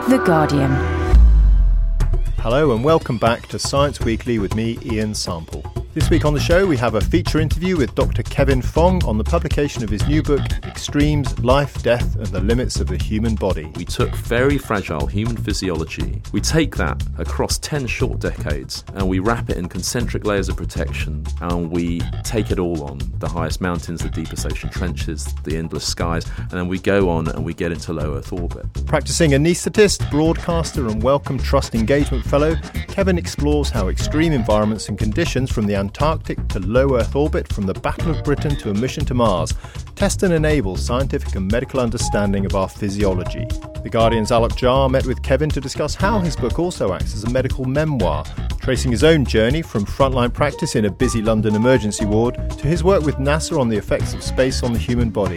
The Guardian. Hello and welcome back to Science Weekly with me, Ian Sample. This week on the show we have a feature interview with Dr. Kevin Fong on the publication of his new book, Extremes, Life, Death and the Limits of the Human Body. We took very fragile human physiology, we take that across 10 short decades and we wrap it in concentric layers of protection and we take it all on, the highest mountains, the deepest ocean trenches, the endless skies, and then we go on and we get into low Earth orbit. Practicing anaesthetist, broadcaster and Wellcome Trust Engagement Fellow, Kevin explores how extreme environments and conditions from the Antarctic to low Earth orbit, from the Battle of Britain to a mission to Mars, test and enable scientific and medical understanding of our physiology. The Guardian's Alok Jha met with Kevin to discuss how his book also acts as a medical memoir, tracing his own journey from frontline practice in a busy London emergency ward to his work with NASA on the effects of space on the human body.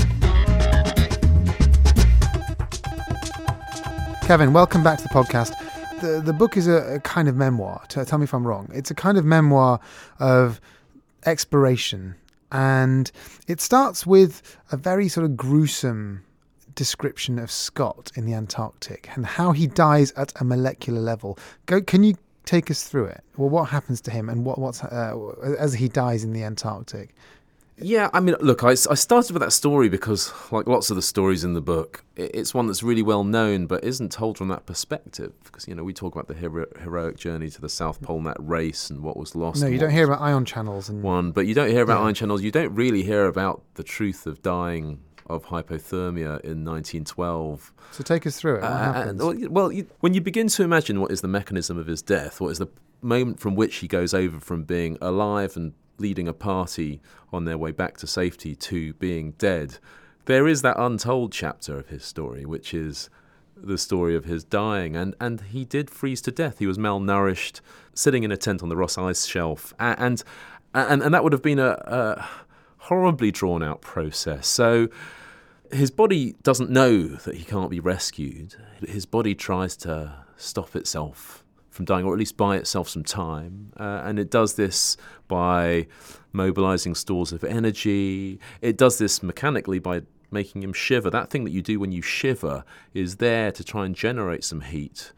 Kevin, welcome back to the podcast. The book is a kind of memoir. Tell me if I'm wrong. It's a kind of memoir of exploration. And it starts with a very sort of gruesome description of Scott in the Antarctic and how he dies at a molecular level. Can you take us through it? Well, what happens to him and what's as he dies in the Antarctic? Yeah, I mean, look, I started with that story because, like lots of the stories in the book, it's one that's really well known but isn't told from that perspective. Because, you know, we talk about the heroic journey to the South Pole and that race and what was lost. No, you don't hear about ion channels. But you don't hear about ion channels. You don't really hear about the truth of dying of hypothermia in 1912. So take us through it. What happens? When you begin to imagine what is the mechanism of his death, what is the moment from which he goes over from being alive and leading a party on their way back to safety to being dead, there is that untold chapter of his story, which is the story of his dying. And he did freeze to death. He was malnourished, sitting in a tent on the Ross Ice Shelf. And that would have been a horribly drawn-out process. So his body doesn't know that he can't be rescued. His body tries to stop itself from dying, or at least buy itself some time. And it does this by mobilizing stores of energy. It does this mechanically by making him shiver. That thing that you do when you shiver is there to try and generate some heat,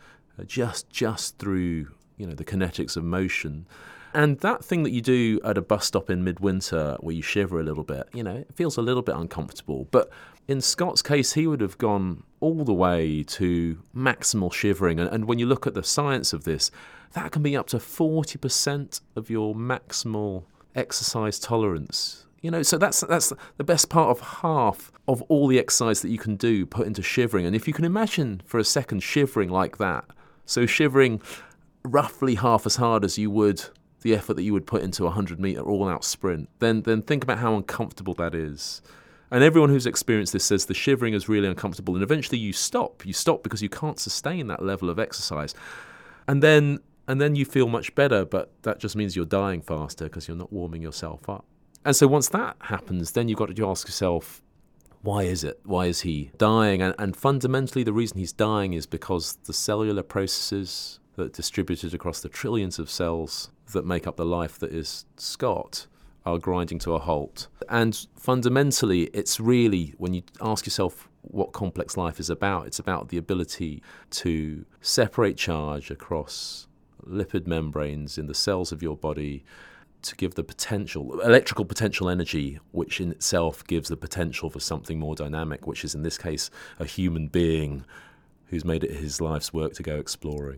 just through, you know, the kinetics of motion. And that thing that you do at a bus stop in midwinter where you shiver a little bit, you know, it feels a little bit uncomfortable. But in Scott's case, he would have gone all the way to maximal shivering. And when you look at the science of this, that can be up to 40% of your maximal exercise tolerance. You know, so that's the best part of half of all the exercise that you can do put into shivering. And if you can imagine for a second shivering like that, so shivering roughly half as hard as you would the effort that you would put into a 100-metre all-out sprint, then think about how uncomfortable that is. And everyone who's experienced this says the shivering is really uncomfortable, and eventually you stop. You stop because you can't sustain that level of exercise. And then you feel much better, but that just means you're dying faster because you're not warming yourself up. And so once that happens, then you've got to ask yourself, why is it? Why is he dying? And fundamentally, the reason he's dying is because the cellular processes that distributed across the trillions of cells that make up the life that is Scott are grinding to a halt. And fundamentally, it's really, when you ask yourself what complex life is about, it's about the ability to separate charge across lipid membranes in the cells of your body to give the potential, electrical potential energy, which in itself gives the potential for something more dynamic, which is in this case a human being who's made it his life's work to go exploring.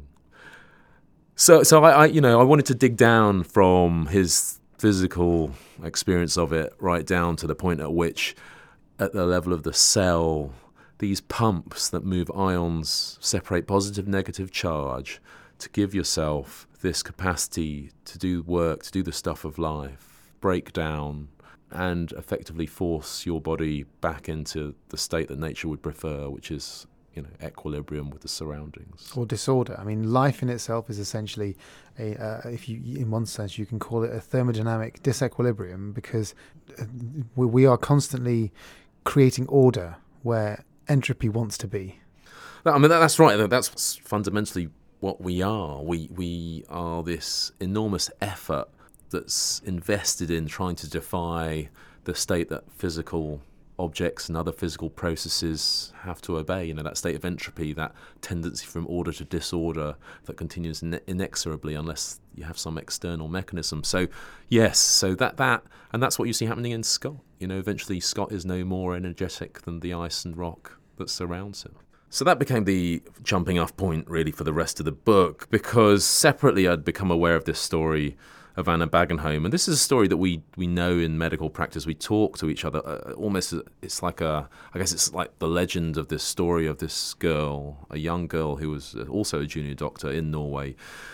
So I wanted to dig down from his physical experience of it right down to the point at which, at the level of the cell, these pumps that move ions separate positive, negative charge to give yourself this capacity to do work, to do the stuff of life, break down, and effectively force your body back into the state that nature would prefer, which is, you know, equilibrium with the surroundings. Or disorder. I mean, life in itself is essentially if you, in one sense, you can call it a thermodynamic disequilibrium, because we are constantly creating order where entropy wants to be. I mean, that's right. That's fundamentally what we are. We are this enormous effort that's invested in trying to defy the state that physical objects and other physical processes have to obey. That state of entropy, that tendency from order to disorder that continues inexorably unless you have some external mechanism. So yes, so that and that's what you see happening in Scott. Eventually Scott is no more energetic than the ice and rock that surrounds him. So that became the jumping off point really for the rest of the book, because separately I'd become aware of this story of Anna Bagenholm, and this is a story that we know in medical practice. We talk to each other almost. It's like I guess it's like the legend of this story of this girl, a young girl who was also a junior doctor in Norway,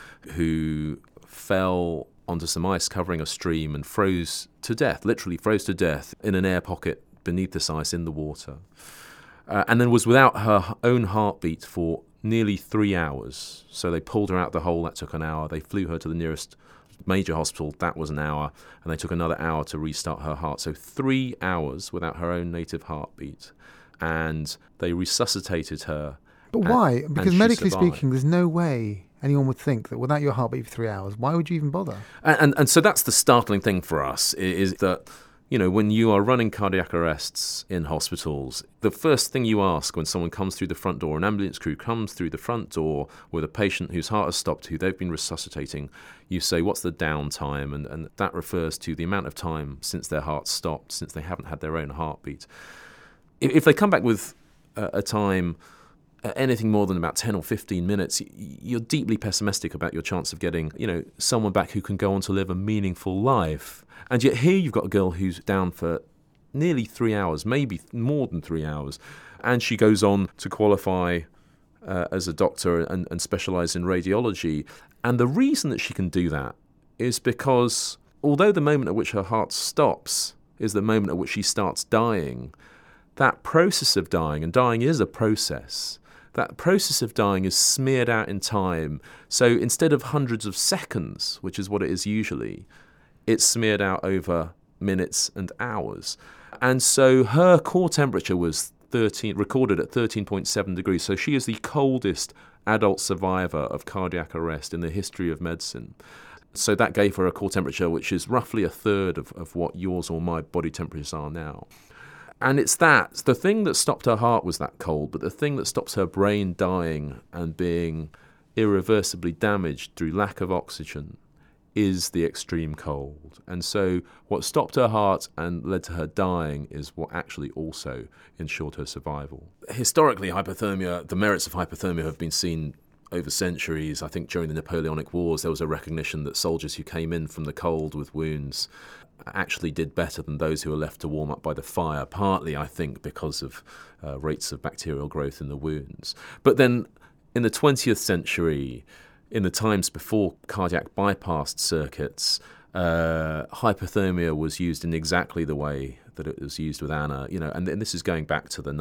who fell onto some ice covering a stream and froze to death, literally froze to death in an air pocket beneath this ice in the water, and then was without her own heartbeat for nearly 3 hours. So they pulled her out the hole. That took an hour. They flew her to the nearest major hospital. That was an hour, and they took another hour to restart her heart. So 3 hours without her own native heartbeat, and they resuscitated her. But why? Because medically speaking, there's no way anyone would think that without your heartbeat for 3 hours, why would you even bother? And so that's the startling thing for us, is that when you are running cardiac arrests in hospitals, the first thing you ask when someone comes through the front door, an ambulance crew comes through the front door with a patient whose heart has stopped, who they've been resuscitating, you say, what's the downtime? And that refers to the amount of time since their heart stopped, since they haven't had their own heartbeat. If they come back with a time anything more than about 10 or 15 minutes, you're deeply pessimistic about your chance of getting, someone back who can go on to live a meaningful life. And yet here you've got a girl who's down for nearly 3 hours, maybe more than 3 hours, and she goes on to qualify as a doctor and specialise in radiology. And the reason that she can do that is because although the moment at which her heart stops is the moment at which she starts dying, that process of dying, and dying is a process, that process of dying is smeared out in time. So instead of hundreds of seconds, which is what it is usually, it's smeared out over minutes and hours. And so her core temperature was recorded at 13.7 degrees. So she is the coldest adult survivor of cardiac arrest in the history of medicine. So that gave her a core temperature which is roughly a third of what yours or my body temperatures are now. And it's the thing that stopped her heart was that cold, but the thing that stops her brain dying and being irreversibly damaged through lack of oxygen is the extreme cold. And so what stopped her heart and led to her dying is what actually also ensured her survival. Historically, hypothermia, the merits of hypothermia have been seen over centuries. I think during the Napoleonic Wars, there was a recognition that soldiers who came in from the cold with wounds actually did better than those who were left to warm up by the fire, partly, I think, because of rates of bacterial growth in the wounds. But then in the 20th century, in the times before cardiac bypass circuits, hypothermia was used in exactly the way that it was used with Anna. And this is going back to the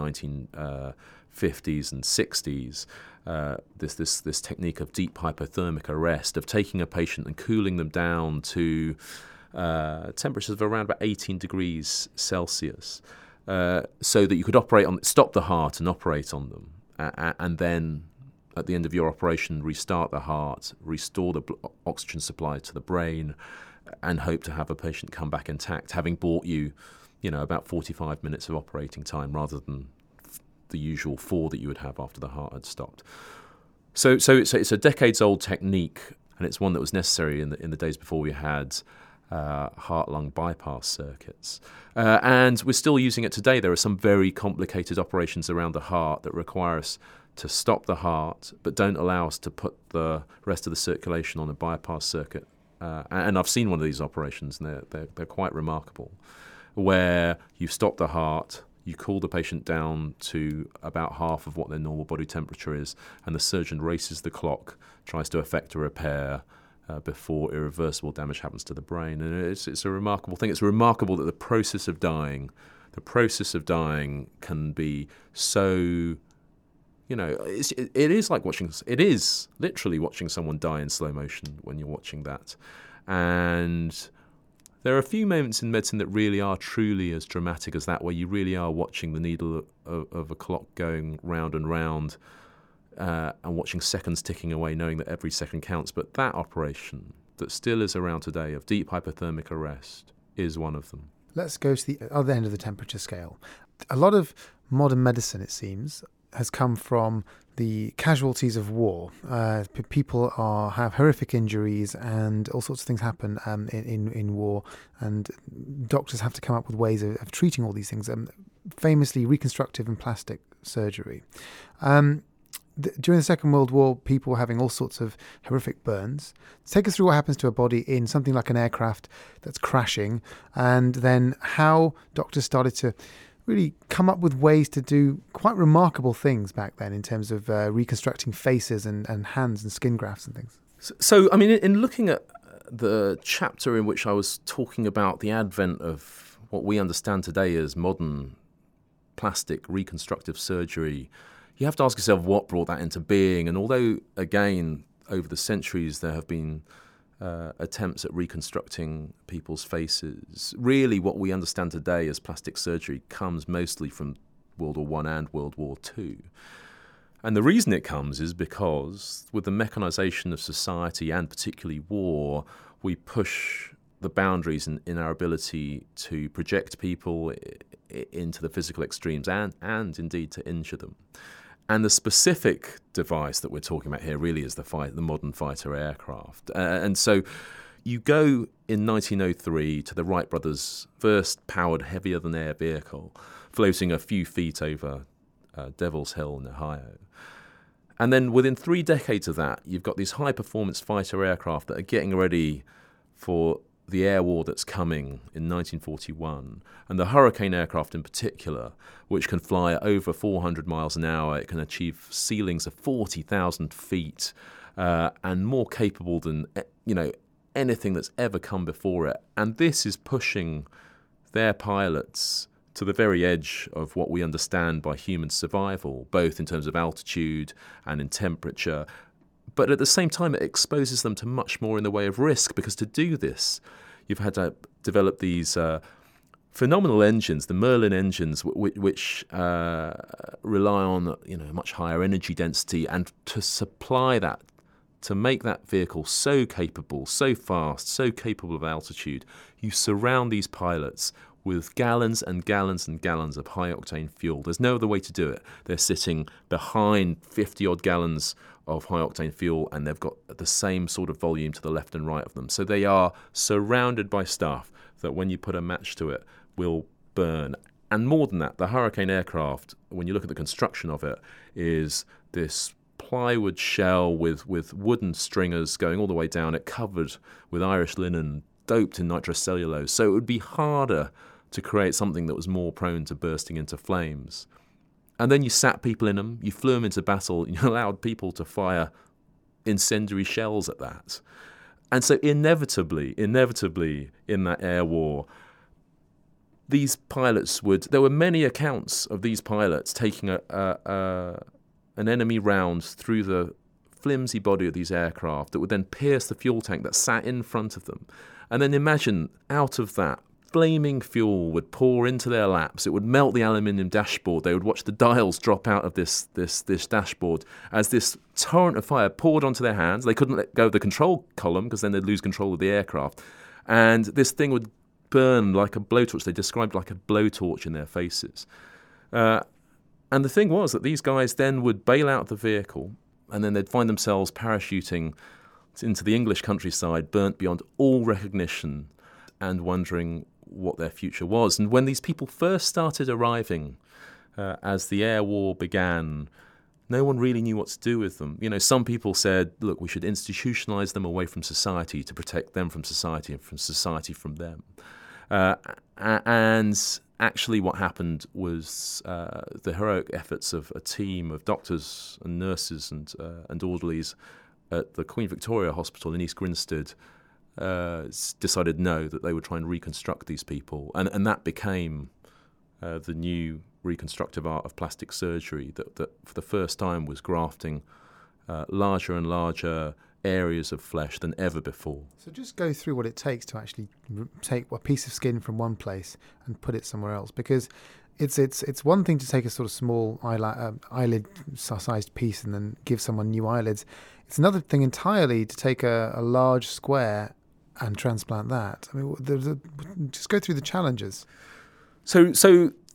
1950s and 60s. This technique of deep hypothermic arrest, of taking a patient and cooling them down to temperatures of around about 18 degrees Celsius, so that you could stop the heart and operate on them, and then at the end of your operation, restart the heart, restore the oxygen supply to the brain, and hope to have a patient come back intact, having bought you, about 45 minutes of operating time rather than the usual 4 that you would have after the heart had stopped. So it's a decades-old technique, and it's one that was necessary in the days before we had heart-lung bypass circuits. And we're still using it today. There are some very complicated operations around the heart that require us to stop the heart, but don't allow us to put the rest of the circulation on a bypass circuit. And I've seen one of these operations, and they're quite remarkable, where you stop the heart, you cool the patient down to about half of what their normal body temperature is, and the surgeon races the clock, tries to effect a repair before irreversible damage happens to the brain. And it's a remarkable thing. It's remarkable that the process of dying can be so... it is like it is literally watching someone die in slow motion when you're watching that. And there are a few moments in medicine that really are truly as dramatic as that, where you really are watching the needle of a clock going round and round, and watching seconds ticking away, knowing that every second counts. But that operation that still is around today of deep hypothermic arrest is one of them. Let's go to the other end of the temperature scale. a lot of modern medicine, it seems, has come from the casualties of war. People have horrific injuries, and all sorts of things happen in war, and doctors have to come up with ways of treating all these things. Famously, reconstructive and plastic surgery. During the Second World War, people were having all sorts of horrific burns. Take us through what happens to a body in something like an aircraft that's crashing, and then how doctors started to really come up with ways to do quite remarkable things back then in terms of reconstructing faces and hands and skin grafts and things. So, I mean, in looking at the chapter in which I was talking about the advent of what we understand today as modern plastic reconstructive surgery, you have to ask yourself what brought that into being. And although, again, over the centuries there have been attempts at reconstructing people's faces, really what we understand today as plastic surgery comes mostly from World War I and World War II. And the reason it comes is because with the mechanisation of society and particularly war, we push the boundaries in our ability to project people into the physical extremes and indeed to injure them. And the specific device that we're talking about here really is the modern fighter aircraft. And so you go in 1903 to the Wright brothers' first powered heavier-than-air vehicle, floating a few feet over Devil's Hill in Ohio. And then within 3 decades of that, you've got these high-performance fighter aircraft that are getting ready for the air war that's coming in 1941, and the Hurricane aircraft in particular, which can fly at over 400 miles an hour. It can achieve ceilings of 40,000 feet and more capable than anything that's ever come before it. And this is pushing their pilots to the very edge of what we understand by human survival, both in terms of altitude and in temperature. But at the same time, it exposes them to much more in the way of risk, because to do this, you've had to develop these phenomenal engines, the Merlin engines, which rely on a much higher energy density, and to supply that, to make that vehicle so capable, so fast, so capable of altitude, you surround these pilots with gallons and gallons and gallons of high-octane fuel. There's no other way to do it. They're sitting behind 50-odd gallons of high-octane fuel, and they've got the same sort of volume to the left and right of them. So they are surrounded by stuff that when you put a match to it will burn. And more than that, the Hurricane aircraft, when you look at the construction of it, is this plywood shell with wooden stringers going all the way down it, covered with Irish linen, doped in nitrocellulose. So it would be harder to create something that was more prone to bursting into flames. And then you sat people in them, you flew them into battle, you allowed people to fire incendiary shells at that. And so inevitably, in that air war, these pilots there were many accounts of these pilots taking an enemy round through the flimsy body of these aircraft that would then pierce the fuel tank that sat in front of them. And then imagine out of that, flaming fuel would pour into their laps. It would melt the aluminium dashboard. They would watch the dials drop out of this dashboard as this torrent of fire poured onto their hands. They couldn't let go of the control column because then they'd lose control of the aircraft. And this thing would burn like a blowtorch. They described like a blowtorch in their faces. And the thing was that these guys then would bail out the vehicle, and then they'd find themselves parachuting into the English countryside, burnt beyond all recognition, and wondering what their future was. And when these people first started arriving, as the air war began, no one really knew what to do with them. Some people said, look, we should institutionalize them away from society to protect them from society and from society from them. And actually what happened was the heroic efforts of a team of doctors and nurses and orderlies at the Queen Victoria Hospital in East Grinstead decided that they would try and reconstruct these people. And that became the new reconstructive art of plastic surgery that for the first time was grafting larger and larger areas of flesh than ever before. So just go through what it takes to actually take a piece of skin from one place and put it somewhere else, because it's one thing to take a sort of small eyelid-sized piece and then give someone new eyelids. It's another thing entirely to take a large square and transplant that. I mean, just go through the challenges. So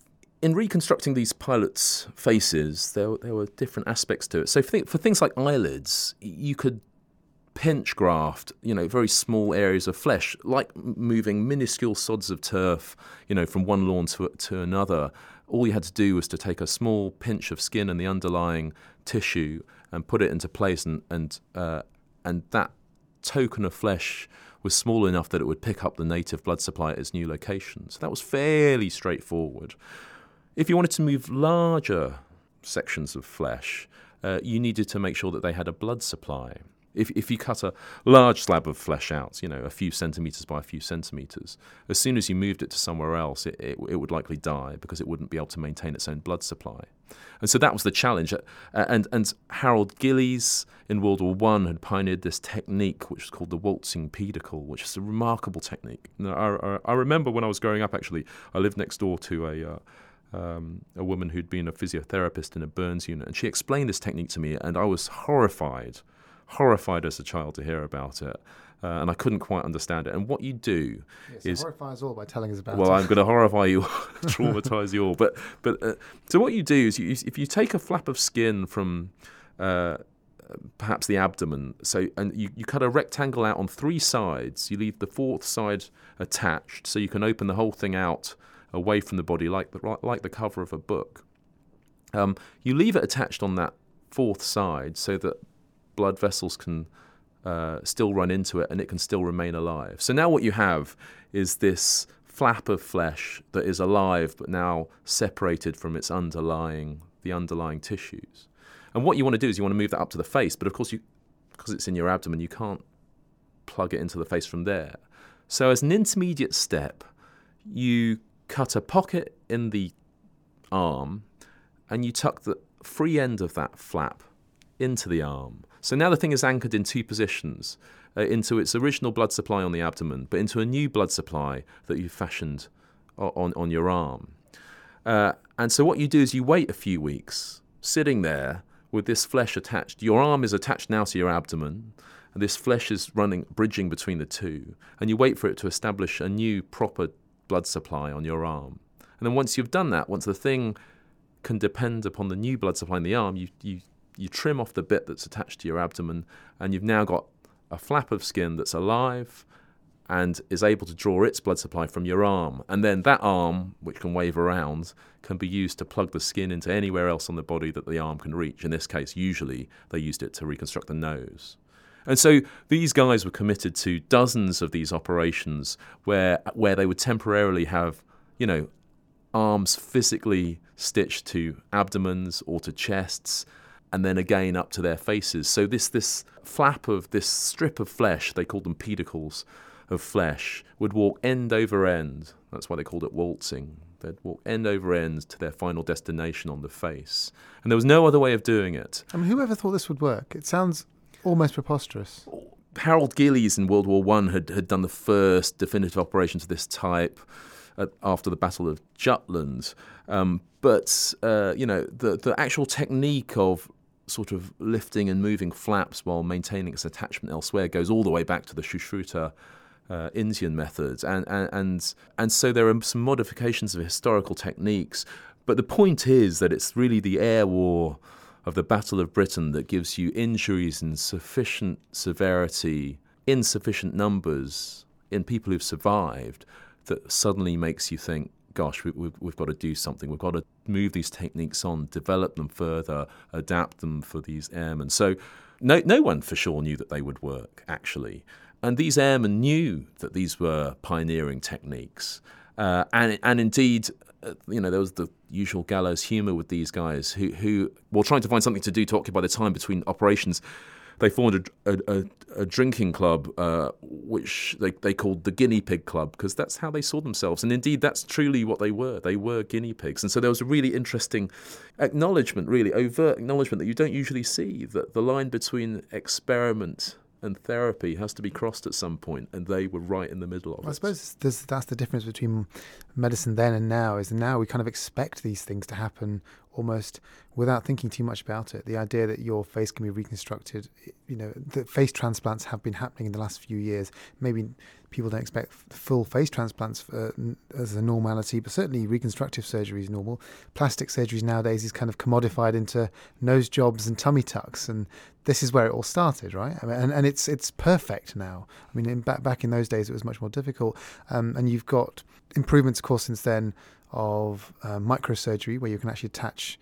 in reconstructing these pilots' faces, there were different aspects to it. So for things like eyelids, you could pinch graft, very small areas of flesh, like moving minuscule sods of turf, from one lawn to another. All you had to do was to take a small pinch of skin and the underlying tissue and put it into place, and that token of flesh was small enough that it would pick up the native blood supply at its new location. So that was fairly straightforward. If you wanted to move larger sections of flesh, you needed to make sure that they had a blood supply. If you cut a large slab of flesh out, a few centimetres by a few centimetres, as soon as you moved it to somewhere else, it would likely die because it wouldn't be able to maintain its own blood supply. And so that was the challenge. And Harold Gillies in World War I had pioneered this technique, which was called the waltzing pedicle, which is a remarkable technique. I remember when I was growing up, actually, I lived next door to a woman who'd been a physiotherapist in a burns unit, and she explained this technique to me, and I was horrified as a child to hear about it, and I couldn't quite understand it. And what you do is horrify us all by telling us about it. Well, I'm going to horrify you, traumatise you all. But so what you do is if you take a flap of skin from perhaps the abdomen, and you cut a rectangle out on 3 sides, you leave the 4th side attached, so you can open the whole thing out away from the body, like the cover of a book. You leave it attached on that 4th side so that blood vessels can still run into it and it can still remain alive. So now what you have is this flap of flesh that is alive but now separated from the underlying tissues. And what you want to do is you want to move that up to the face, but of course because it's in your abdomen, you can't plug it into the face from there. So as an intermediate step, you cut a pocket in the arm and you tuck the free end of that flap into the arm. So now the thing is anchored in 2 positions, into its original blood supply on the abdomen, but into a new blood supply that you've fashioned on your arm. And so what you do is you wait a few weeks, sitting there with this flesh attached. Your arm is attached now to your abdomen, and this flesh is bridging between the two, and you wait for it to establish a new proper blood supply on your arm. And then once you've done that, once the thing can depend upon the new blood supply in the arm, you trim off the bit that's attached to your abdomen, and you've now got a flap of skin that's alive and is able to draw its blood supply from your arm. And then that arm, which can wave around, can be used to plug the skin into anywhere else on the body that the arm can reach. In this case, usually they used it to reconstruct the nose. And so these guys were committed to dozens of these operations where they would temporarily have, arms physically stitched to abdomens or to chests, and then again up to their faces. So this flap of this strip of flesh, they called them pedicles of flesh, would walk end over end. That's why they called it waltzing. They'd walk end over end to their final destination on the face. And there was no other way of doing it. I mean, whoever thought this would work? It sounds almost preposterous. Harold Gillies in World War I had done the first definitive operations of this type after the Battle of Jutland. But the actual technique of sort of lifting and moving flaps while maintaining its attachment elsewhere goes all the way back to the Shushruta Indian methods. And so there are some modifications of historical techniques. But the point is that it's really the air war of the Battle of Britain that gives you injuries in sufficient severity, in sufficient numbers, in people who've survived, that suddenly makes you think, gosh, we've got to do something. We've got to move these techniques on, develop them further, adapt them for these airmen. So no one for sure knew that they would work, actually. And these airmen knew that these were pioneering techniques. And indeed, there was the usual gallows humour with these guys who were trying to find something to do to occupy the time between operations. They formed a drinking club, which they called the Guinea Pig Club, because that's how they saw themselves. And indeed, that's truly what they were. They were guinea pigs. And so there was a really interesting acknowledgement, really overt acknowledgement that you don't usually see, that the line between experiment and therapy has to be crossed at some point, and they were right in the middle of it. I suppose that's the difference between medicine then and now, is now we kind of expect these things to happen almost without thinking too much about it. The idea that your face can be reconstructed, that face transplants have been happening in the last few years. Maybe people don't expect full face transplants as a normality, but certainly reconstructive surgery is normal. Plastic surgery nowadays is kind of commodified into nose jobs and tummy tucks, and this is where it all started, right? I mean, and it's perfect now. I mean, back in those days, it was much more difficult. And you've got improvements, of course, since then of microsurgery, where you can actually attach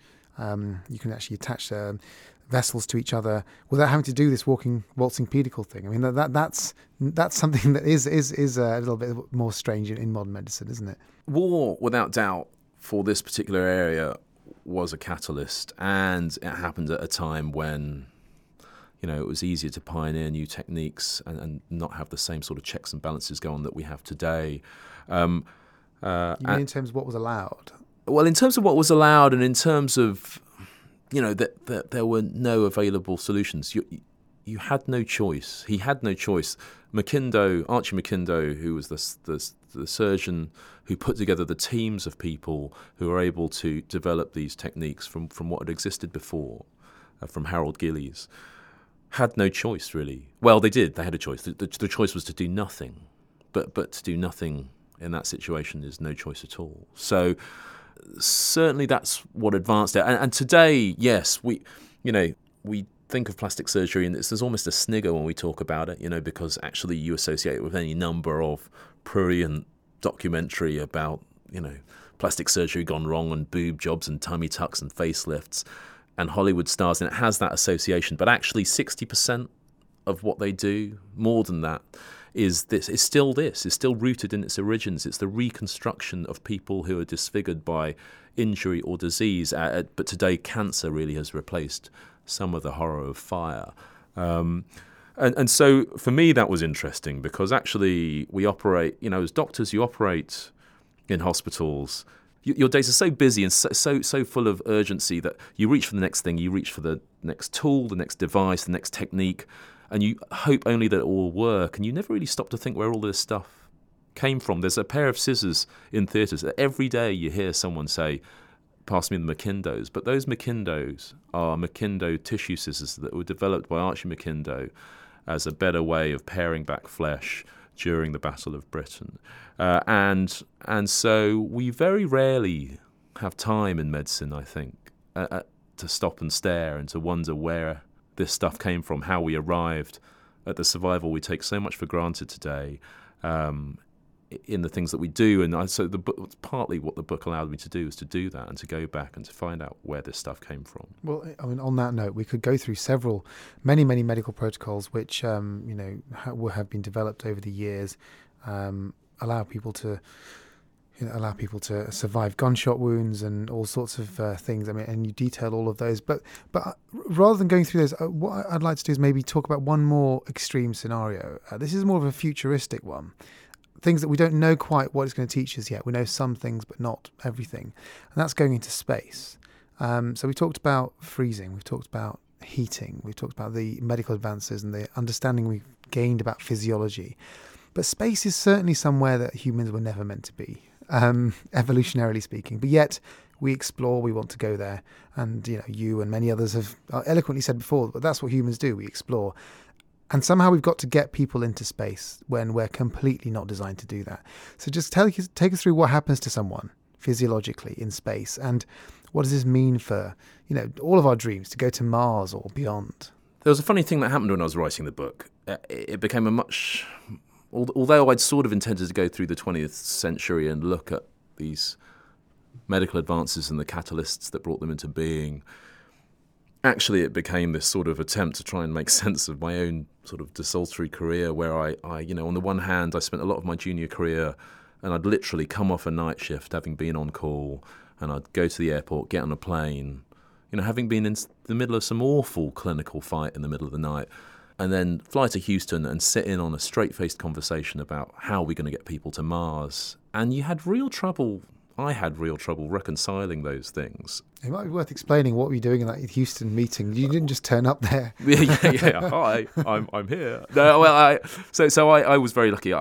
vessels to each other without having to do this waltzing pedicle thing. I mean, that's something that is a little bit more strange in modern medicine, isn't it? War, without doubt, for this particular area was a catalyst, and it happened at a time when it was easier to pioneer new techniques and not have the same sort of checks and balances go on that we have today. You mean in terms of what was allowed? Well, in terms of what was allowed, and in terms of that there were no available solutions. You had no choice. He had no choice. Archie Mackindo, who was the surgeon who put together the teams of people who were able to develop these techniques from what had existed before, from Harold Gillies, had no choice, really. Well, they did. They had a choice. The choice was to do nothing. But to do nothing in that situation is no choice at all. So certainly that's what advanced it. And today, yes, we think of plastic surgery, and there's almost a snigger when we talk about it, because actually you associate it with any number of prurient documentary about, plastic surgery gone wrong and boob jobs and tummy tucks and facelifts and Hollywood stars, and it has that association. But actually 60% of what they do, more than that, is still rooted in its origins. It's the reconstruction of people who are disfigured by injury or disease. But today, cancer really has replaced some of the horror of fire. And so for me, that was interesting, because actually we operate, as doctors, you operate in hospitals. Your days are so busy and so full of urgency that you reach for the next thing, you reach for the next tool, the next device, the next technique, and you hope only that it will work, and you never really stop to think where all this stuff came from. There's a pair of scissors in theatres that every day you hear someone say, "Pass me the Mackindos," but those Mackindos are Mackindo tissue scissors that were developed by Archie Mackindo as a better way of paring back flesh during the Battle of Britain. And so we very rarely have time in medicine, I think, to stop and stare and to wonder where this stuff came from, how we arrived at the survival we take so much for granted today in the things that we do. And so partly what the book allowed me to do was to do that and to go back and to find out where this stuff came from. Well, I mean, on that note, we could go through many medical protocols which have been developed over the years, allow people to survive gunshot wounds and all sorts of things. I mean, and you detail all of those. But rather than going through those, what I'd like to do is maybe talk about one more extreme scenario. This is more of a futuristic one. Things that we don't know quite what it's going to teach us yet. We know some things, but not everything. And that's going into space. So we talked about freezing. We've talked about heating. We've talked about the medical advances and the understanding we've gained about physiology. But space is certainly somewhere that humans were never meant to be, evolutionarily speaking. But yet we explore, we want to go there. And, you and many others have eloquently said before, but that's what humans do. We explore. And somehow we've got to get people into space when we're completely not designed to do that. So just take us through what happens to someone physiologically in space, and what does this mean for, all of our dreams to go to Mars or beyond? There was a funny thing that happened when I was writing the book. It became although I'd sort of intended to go through the 20th century and look at these medical advances and the catalysts that brought them into being, actually it became this sort of attempt to try and make sense of my own sort of desultory career, where I on the one hand, I spent a lot of my junior career, and I'd literally come off a night shift having been on call, and I'd go to the airport, get on a plane, having been in the middle of some awful clinical fight in the middle of the night, and then fly to Houston and sit in on a straight-faced conversation about how we're going to get people to Mars. And I had real trouble reconciling those things. It might be worth explaining what were you doing in that Houston meeting. You didn't just turn up there. Yeah. Hi, I'm here. No, well, I was very lucky.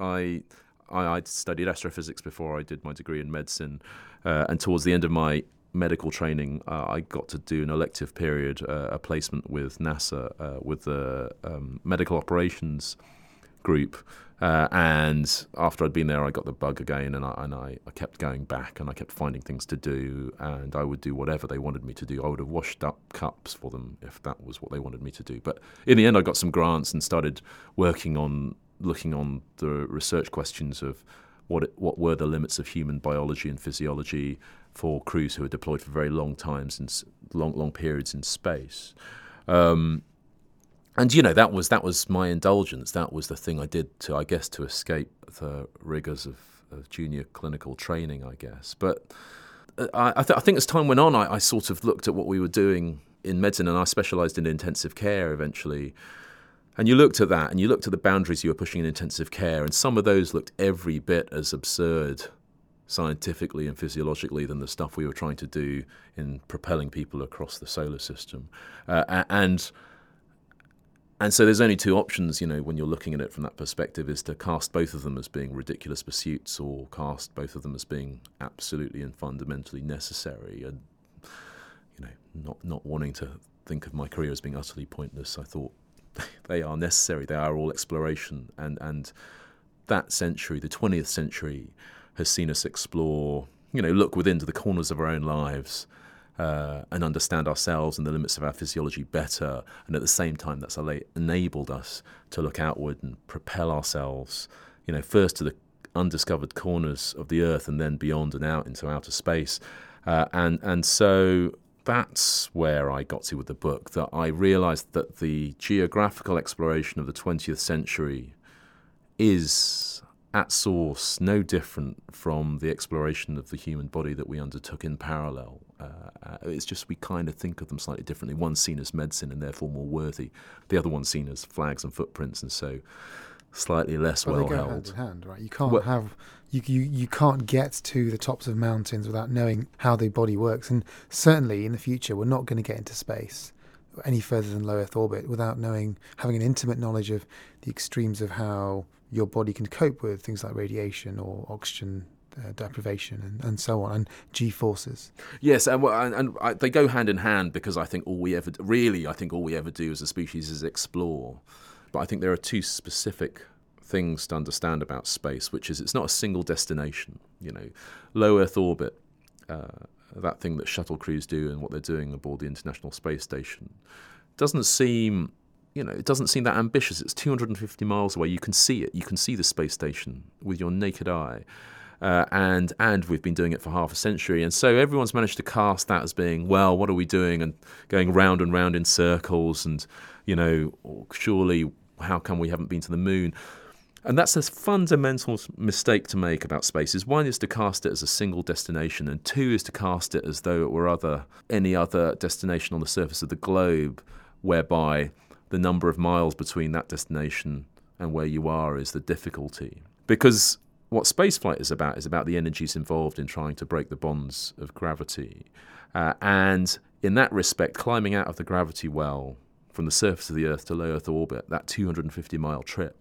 I studied astrophysics before I did my degree in medicine, and towards the end of my medical training, I got to do an elective period, a placement with NASA, with the medical operations group. And after I'd been there, I got the bug again, and I kept going back, and I kept finding things to do, and I would do whatever they wanted me to do. I would have washed up cups for them if that was what they wanted me to do. But in the end, I got some grants and started looking on the research questions of what were the limits of human biology and physiology for crews who were deployed for very long times and long periods in space. And that was my indulgence. That was the thing I did to escape the rigors of junior clinical training, I guess. But I think as time went on, I sort of looked at what we were doing in medicine, and I specialised in intensive care eventually. And you looked at that, and you looked at the boundaries you were pushing in intensive care, and some of those looked every bit as absurd scientifically and physiologically than the stuff we were trying to do in propelling people across the solar system. And so there's only two options, when you're looking at it from that perspective, is to cast both of them as being ridiculous pursuits or cast both of them as being absolutely and fundamentally necessary. And, not wanting to think of my career as being utterly pointless, I thought they are necessary. They are all exploration. And that century, the 20th century, has seen us explore, look within to the corners of our own lives, and understand ourselves and the limits of our physiology better. And at the same time, that's enabled us to look outward and propel ourselves, first to the undiscovered corners of the Earth and then beyond and out into outer space. And so that's where I got to with the book, that I realized that the geographical exploration of the 20th century is at source no different from the exploration of the human body that we undertook in parallel. It's just we kind of think of them slightly differently. One's seen as medicine and therefore more worthy. The other one's seen as flags and footprints, and so slightly less well held. They go hand in hand, right? You can't you can't get to the tops of mountains without knowing how the body works. And certainly in the future, we're not going to get into space any further than low Earth orbit without having an intimate knowledge of the extremes of how your body can cope with things like radiation or oxygen deprivation and so on, and G-forces. Yes, and they go hand in hand, because I think all we ever do as a species is explore. But I think there are two specific things to understand about space, which is it's not a single destination. Low Earth orbit, that thing that shuttle crews do and what they're doing aboard the International Space Station, doesn't seem that ambitious. It's 250 miles away. You can see it. You can see the space station with your naked eye. And we've been doing it for half a century. And so everyone's managed to cast that as being, well, what are we doing? And going round and round in circles. And, surely how come we haven't been to the moon? And that's a fundamental mistake to make about space. One is to cast it as a single destination, and two is to cast it as though it were any other destination on the surface of the globe, whereby the number of miles between that destination and where you are is the difficulty. Because what spaceflight is about the energies involved in trying to break the bonds of gravity. And in that respect, climbing out of the gravity well from the surface of the Earth to low Earth orbit, that 250-mile trip,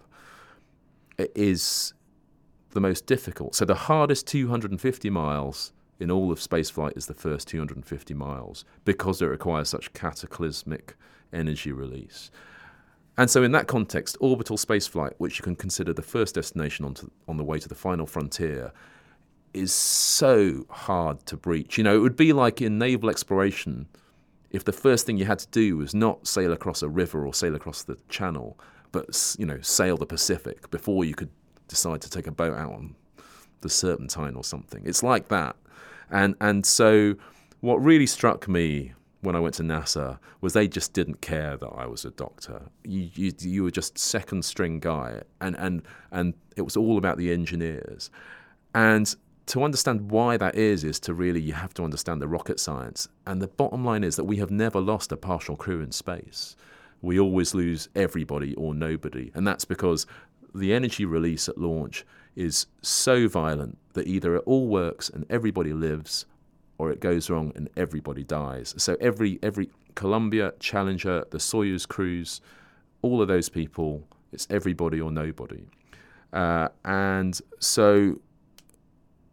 is the most difficult. So the hardest 250 miles in all of spaceflight is the first 250 miles, because it requires such cataclysmic energy release. And so in that context, orbital spaceflight, which you can consider the first destination on the way to the final frontier, is so hard to breach. It would be like in naval exploration, if the first thing you had to do was not sail across a river or sail across the channel, but sail the Pacific before you could decide to take a boat out on the Serpentine or something. It's like that. And so what really struck me when I went to NASA was they just didn't care that I was a doctor. You were just second string guy, and it was all about the engineers. And to understand why that is to really, you have to understand the rocket science. And the bottom line is that we have never lost a partial crew in space. We always lose everybody or nobody. And that's because the energy release at launch is so violent that either it all works and everybody lives, or it goes wrong and everybody dies. So every Columbia, Challenger, the Soyuz crews, all of those people, it's everybody or nobody. And so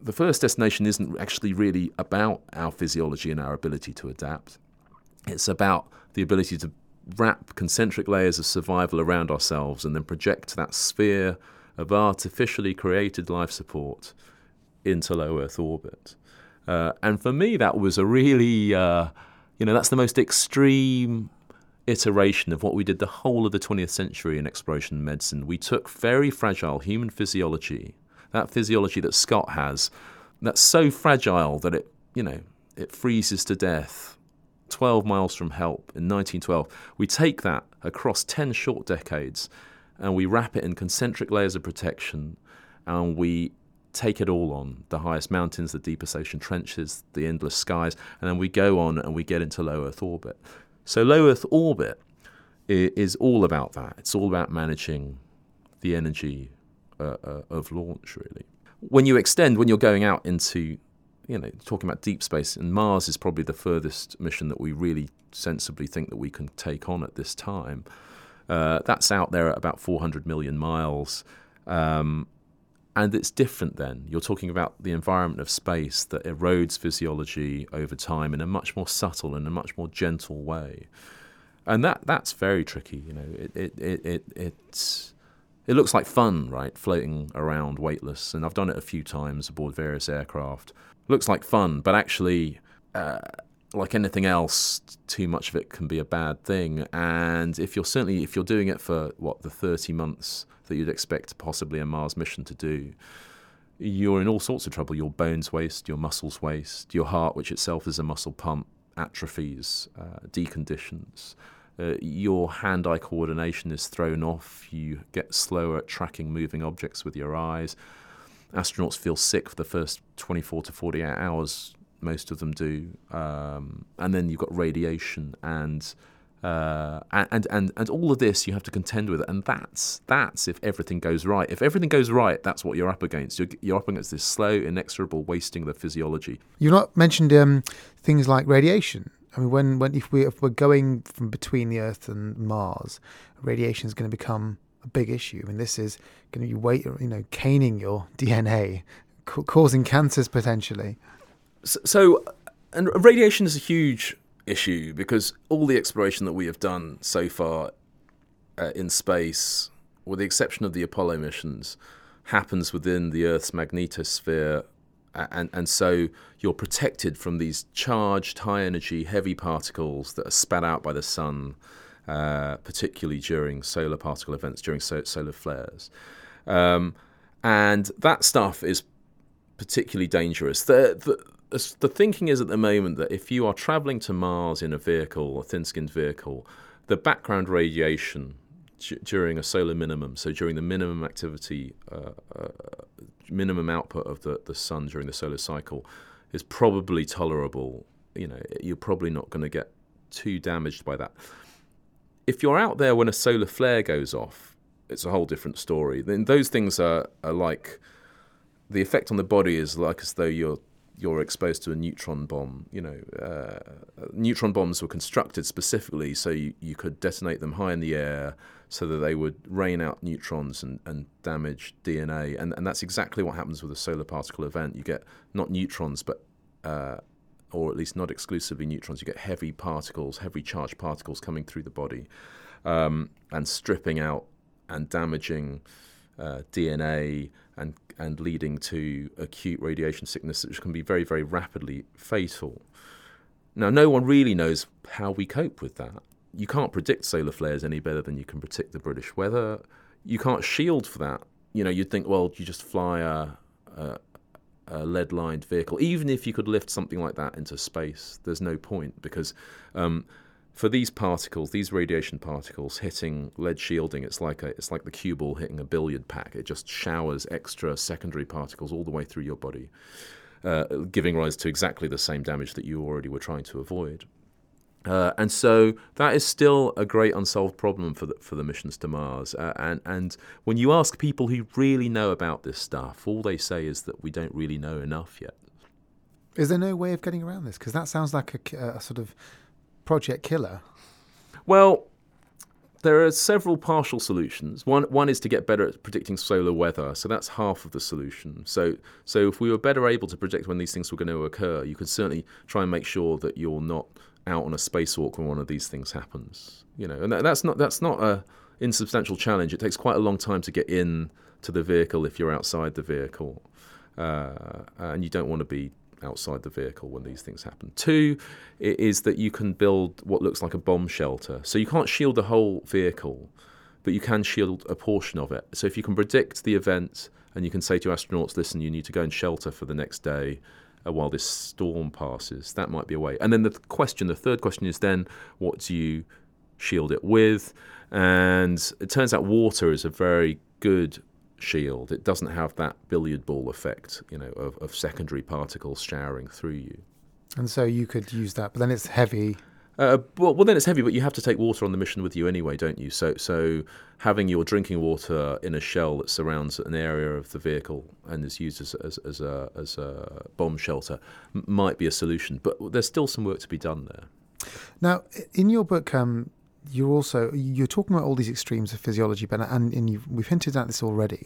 the first destination isn't actually really about our physiology and our ability to adapt. It's about the ability to wrap concentric layers of survival around ourselves and then project that sphere of artificially created life support into low Earth orbit. And for me, that was a really, that's the most extreme iteration of what we did the whole of the 20th century in exploration medicine. We took very fragile human physiology, that physiology that Scott has, that's so fragile that it freezes to death 12 miles from help in 1912. We take that across 10 short decades and we wrap it in concentric layers of protection, and we take it all on, the highest mountains, the deepest ocean trenches, the endless skies, and then we go on and we get into low Earth orbit. So low Earth orbit is all about that. It's all about managing the energy of launch, really. When you're going out into, talking about deep space, and Mars is probably the furthest mission that we really sensibly think that we can take on at this time. That's out there at about 400 million miles. And it's different then. You're talking about the environment of space that erodes physiology over time in a much more subtle and a much more gentle way. And that's very tricky. It looks like fun, right? Floating around weightless. And I've done it a few times aboard various aircraft. Looks like fun, but actually, like anything else, too much of it can be a bad thing. And if you're doing it for the 30 months that you'd expect possibly a Mars mission to do, you're in all sorts of trouble. Your bones waste, your muscles waste, your heart, which itself is a muscle pump, atrophies, deconditions. Your hand-eye coordination is thrown off. You get slower at tracking moving objects with your eyes. Astronauts feel sick for the first 24 to 48 hours. Most of them do. And then you've got radiation and all of this you have to contend with. And that's if everything goes right. If everything goes right, that's what you're up against. You're up against this slow, inexorable wasting of the physiology. You've not mentioned things like radiation. I mean, if we're going from between the Earth and Mars, radiation is going to become a big issue. I mean, this is going to be caning your DNA, causing cancers potentially. So, and radiation is a huge issue because all the exploration that we have done so far in space, with the exception of the Apollo missions, happens within the Earth's magnetosphere. And so you're protected from these charged, high-energy, heavy particles that are spat out by the sun, particularly during solar particle events, during solar flares. And that stuff is particularly dangerous. The thinking is at the moment that if you are travelling to Mars in a thin-skinned vehicle, the background radiation during a solar minimum, so during the minimum activity, minimum output of the sun during the solar cycle, is probably tolerable. You're probably not going to get too damaged by that. If you're out there when a solar flare goes off, it's a whole different story. Then those things are like, the effect on the body is like as though you're exposed to a neutron bomb. Neutron bombs were constructed specifically so you could detonate them high in the air so that they would rain out neutrons and damage DNA. And that's exactly what happens with a solar particle event. You get not neutrons, but or at least not exclusively neutrons. You get heavy charged particles coming through the body and stripping out and damaging DNA and leading to acute radiation sickness, which can be very, very rapidly fatal. Now, no one really knows how we cope with that. You can't predict solar flares any better than you can predict the British weather. You can't shield for that. You'd think, well, you just fly a lead-lined vehicle. Even if you could lift something like that into space, there's no point because for these particles, these radiation particles hitting lead shielding, it's like the cue ball hitting a billiard pack. It just showers extra secondary particles all the way through your body, giving rise to exactly the same damage that you already were trying to avoid. And so that is still a great unsolved problem for the missions to Mars. And when you ask people who really know about this stuff, all they say is that we don't really know enough yet. Is there no way of getting around this? Because that sounds like a sort of project killer. Well, There are several partial solutions. One is to get better at predicting solar weather, so that's half of the solution. So if we were better able to predict when these things were going to occur, you could certainly try and make sure that you're not out on a spacewalk when one of these things happens. And that's not a insubstantial challenge. It takes quite a long time to get in to the vehicle if you're outside the vehicle, and you don't want to be outside the vehicle when these things happen. 2 is that you can build what looks like a bomb shelter. So you can't shield the whole vehicle, but you can shield a portion of it. So if you can predict the event and you can say to astronauts, listen, you need to go and shelter for the next day while this storm passes, that might be a way. And then the third question is then, what do you shield it with? And it turns out water is a very good shield. It doesn't have that billiard ball effect, of secondary particles showering through you. And so you could use that, but then it's heavy. Well, then it's heavy, but you have to take water on the mission with you anyway, don't you? So having your drinking water in a shell that surrounds an area of the vehicle and is used as a bomb shelter might be a solution, but there's still some work to be done there. Now, in your book, you're talking about all these extremes of physiology, Ben, and we've hinted at this already.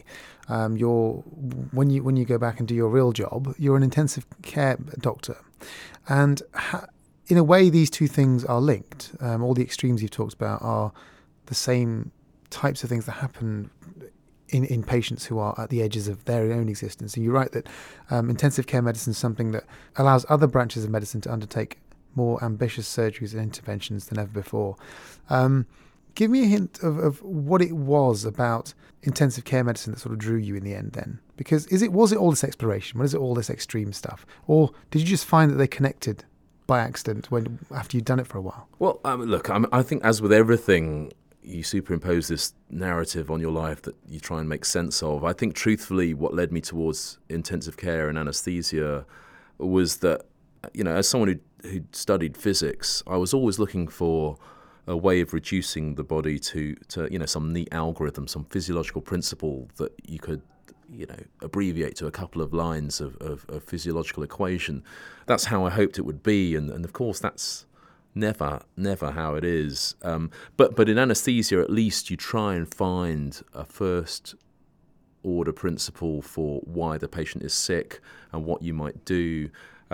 When you go back and do your real job, you're an intensive care doctor, and in a way, these two things are linked. All the extremes you've talked about are the same types of things that happen in patients who are at the edges of their own existence. And you're right that intensive care medicine is something that allows other branches of medicine to undertake more ambitious surgeries and interventions than ever before. Give me a hint of what it was about intensive care medicine that sort of drew you in the end then? Because was it all this exploration? Was it all this extreme stuff? Or did you just find that they connected by accident after you'd done it for a while? Well, look, I think as with everything, you superimpose this narrative on your life that you try and make sense of. I think truthfully what led me towards intensive care and anaesthesia was that, as someone who studied physics, I was always looking for a way of reducing the body to some neat algorithm, some physiological principle that you could abbreviate to a couple of lines of physiological equation. That's how I hoped it would be, and of course that's never how it is. But in anaesthesia, at least you try and find a first order principle for why the patient is sick and what you might do.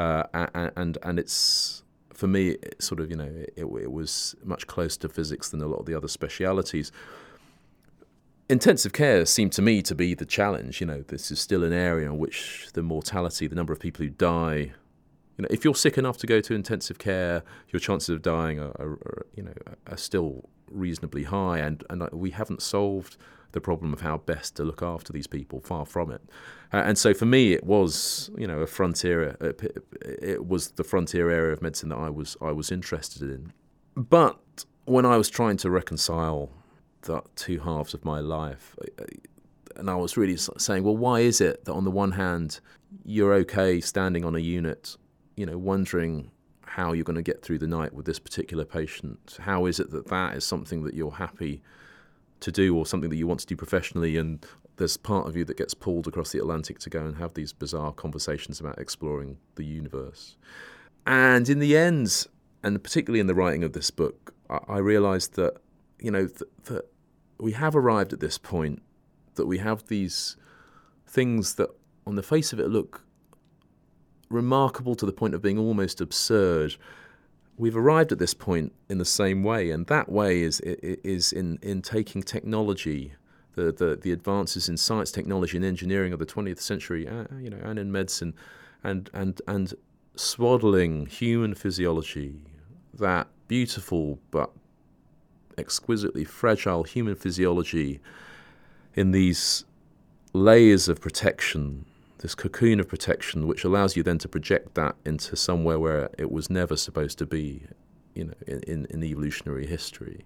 And it's, for me, it sort of, it was much closer to physics than a lot of the other specialities. Intensive care seemed to me to be the challenge. This is still an area in which the mortality, the number of people who die, if you're sick enough to go to intensive care, your chances of dying are still reasonably high, and we haven't solved the problem of how best to look after these people, far from it. And so for me, it was, a frontier. It was the frontier area of medicine that I was interested in. But when I was trying to reconcile the two halves of my life, and I was really saying, well, why is it that on the one hand you're okay standing on a unit, wondering how you're going to get through the night with this particular patient? How is it that is something that you're happy to do, or something that you want to do professionally, and there's part of you that gets pulled across the Atlantic to go and have these bizarre conversations about exploring the universe? And in the end, and particularly in the writing of this book, I realised that, that we have arrived at this point, that we have these things that on the face of it look remarkable to the point of being almost absurd. We've arrived at this point in the same way, and that way is in taking technology, the advances in science, technology, and engineering of the 20th century, and in medicine, and swaddling human physiology, that beautiful but exquisitely fragile human physiology, in these layers of protection, this cocoon of protection, which allows you then to project that into somewhere where it was never supposed to be, in evolutionary history.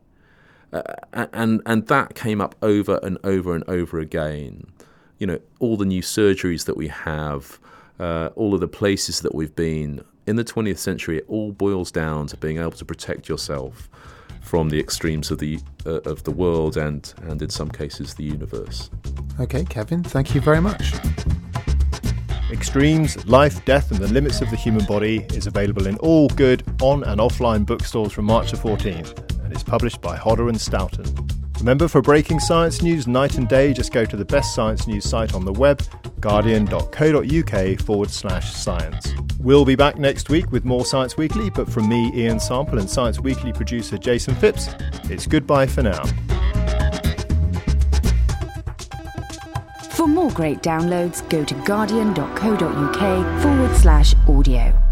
And that came up over and over and over again. All the new surgeries that we have, all of the places that we've been. In the 20th century, it all boils down to being able to protect yourself from the extremes of the world and in some cases the universe. Okay, Kevin, thank you very much. Extremes, Life, Death and the Limits of the Human Body is available in all good on and offline bookstores from March the 14th. and is published by Hodder and Stoughton. Remember, for breaking science news night and day, just go to the best science news site on the web, guardian.co.uk/science. We'll be back next week with more Science Weekly, but from me, Ian Sample, and Science Weekly producer Jason Phipps, it's goodbye for now. For more great downloads, go to guardian.co.uk/audio.